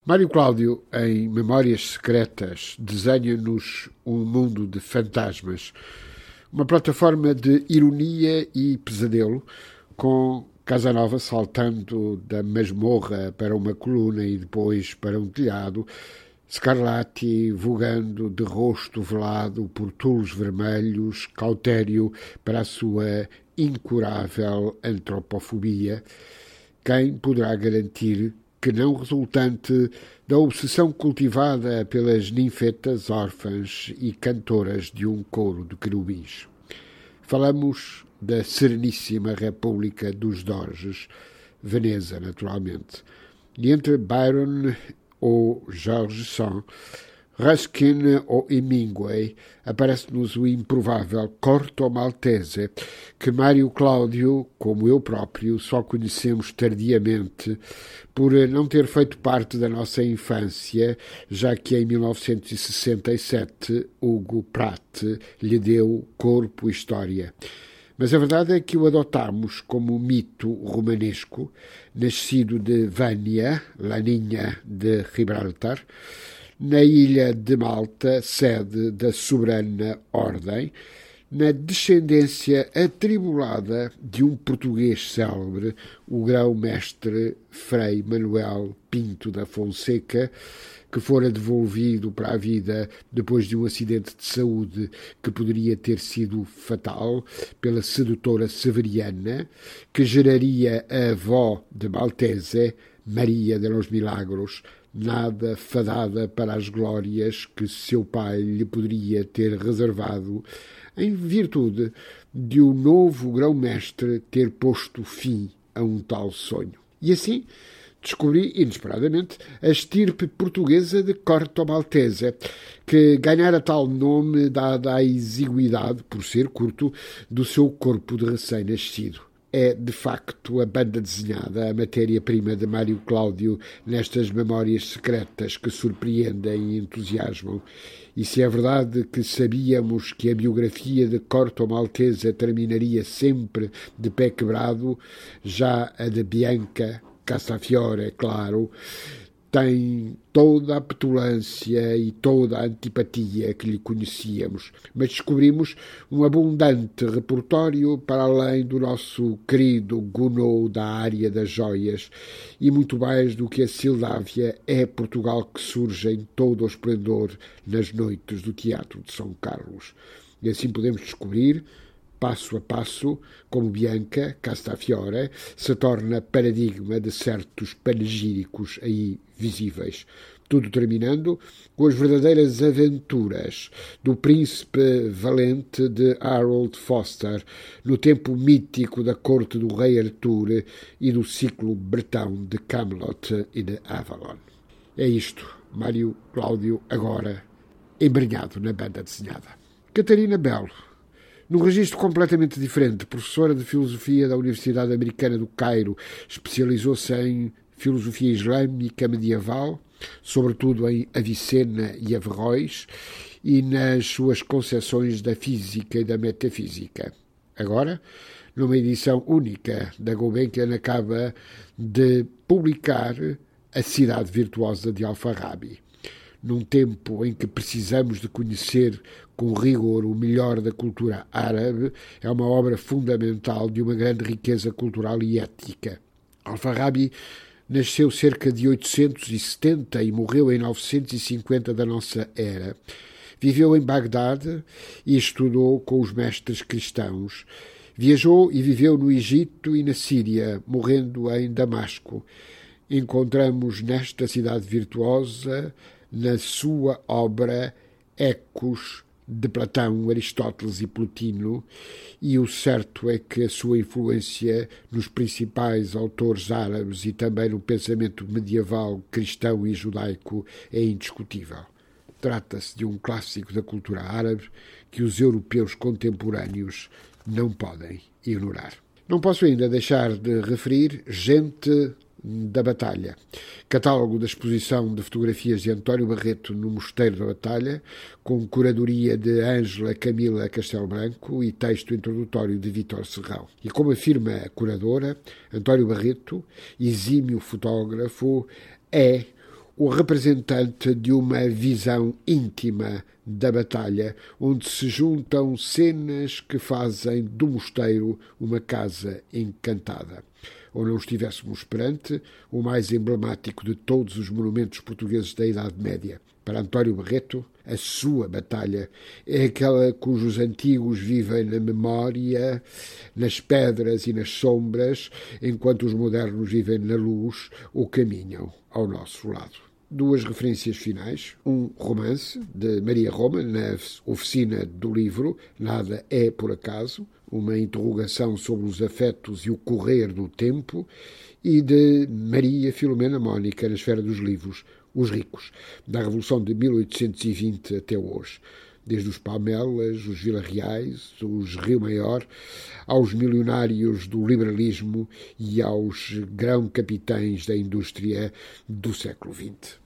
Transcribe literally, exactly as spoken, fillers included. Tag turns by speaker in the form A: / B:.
A: Mário Cláudio, em Memórias Secretas, desenha-nos um mundo de fantasmas, uma plataforma de ironia e pesadelo, com Casanova saltando da masmorra para uma coluna e depois para um telhado, Scarlatti vogando de rosto velado por tules vermelhos, cautério para a sua incurável antropofobia. Quem poderá garantir que não resultante da obsessão cultivada pelas ninfetas órfãs e cantoras de um coro de querubins? Falamos da Sereníssima República dos Doges, Veneza, naturalmente. E entre Byron ou George Sand, Ruskin ou Hemingway, aparece-nos o improvável Corto Maltese, que Mário Cláudio, como eu próprio, só conhecemos tardiamente por não ter feito parte da nossa infância, já que em mil novecentos e sessenta e sete Hugo Pratt lhe deu corpo e história. Mas a verdade é que o adotámos como mito romanesco, nascido de Vânia, Laninha de Gibraltar, na ilha de Malta, sede da soberana ordem, na descendência atribulada de um português célebre, o grão-mestre Frei Manuel Pinto da Fonseca, que fora devolvido para a vida depois de um acidente de saúde que poderia ter sido fatal pela sedutora Severiana, que geraria a avó de Maltese, Maria de los Milagros, nada fadada para as glórias que seu pai lhe poderia ter reservado, em virtude de o novo grão-mestre ter posto fim a um tal sonho. E assim descobri, inesperadamente, a estirpe portuguesa de Corto Maltese, que ganhara tal nome dada à exiguidade, por ser curto, do seu corpo de recém-nascido. É, de facto, a banda desenhada, a matéria-prima de Mário Cláudio nestas memórias secretas que surpreendem e entusiasmam. E se é verdade que sabíamos que a biografia de Corto Maltese terminaria sempre de pé quebrado, já a de Bianca Castafiore, é claro, tem toda a petulância e toda a antipatia que lhe conhecíamos, mas descobrimos um abundante repertório para além do nosso querido Gounod da área das joias, e muito mais do que a Sildávia é Portugal que surge em todo o esplendor nas noites do Teatro de São Carlos. E assim podemos descobrir, passo a passo, como Bianca Castafiore se torna paradigma de certos panegíricos aí visíveis. Tudo terminando com as verdadeiras aventuras do príncipe valente de Harold Foster, no tempo mítico da corte do rei Artur e do ciclo bretão de Camelot e de Avalon. É isto, Mário Cláudio, agora embrenhado na banda desenhada. Catarina Belo, num registro completamente diferente, professora de Filosofia da Universidade Americana do Cairo, especializou-se em Filosofia Islâmica Medieval, sobretudo em Avicena e Averroes, e nas suas concepções da física e da metafísica. Agora, numa edição única da Gulbenkian, acaba de publicar A Cidade Virtuosa de Al-Farabi. Num tempo em que precisamos de conhecer com rigor o melhor da cultura árabe, é uma obra fundamental de uma grande riqueza cultural e ética. Al-Farabi nasceu cerca de oitocentos e setenta e morreu em novecentos e cinquenta da nossa era. Viveu em Bagdade e estudou com os mestres cristãos. Viajou e viveu no Egito e na Síria, morrendo em Damasco. Encontramos nesta cidade virtuosa, na sua obra Ecos, de Platão, Aristóteles e Plotino, e o certo é que a sua influência nos principais autores árabes e também no pensamento medieval, cristão e judaico é indiscutível. Trata-se de um clássico da cultura árabe que os europeus contemporâneos não podem ignorar. Não posso ainda deixar de referir Gente da Batalha, catálogo da exposição de fotografias de António Barreto no Mosteiro da Batalha, com curadoria de Ângela Camila Castelo Branco e texto introdutório de Vítor Serrão. E como afirma a curadora, António Barreto, exímio fotógrafo, é o representante de uma visão íntima da batalha, onde se juntam cenas que fazem do mosteiro uma casa encantada. Ou não estivéssemos perante o mais emblemático de todos os monumentos portugueses da Idade Média. Para António Barreto, a sua batalha é aquela cujos antigos vivem na memória, nas pedras e nas sombras, enquanto os modernos vivem na luz ou caminham ao nosso lado. Duas referências finais. Um romance de Maria Roma, na oficina do livro, Nada é por acaso, uma interrogação sobre os afetos e o correr do tempo, e de Maria Filomena Mónica, na esfera dos livros, Os Ricos, da Revolução de mil oitocentos e vinte até hoje. Desde os Palmelas, os Vila-Reais, os Rio Maior, aos milionários do liberalismo e aos grão-capitães da indústria do século vinte.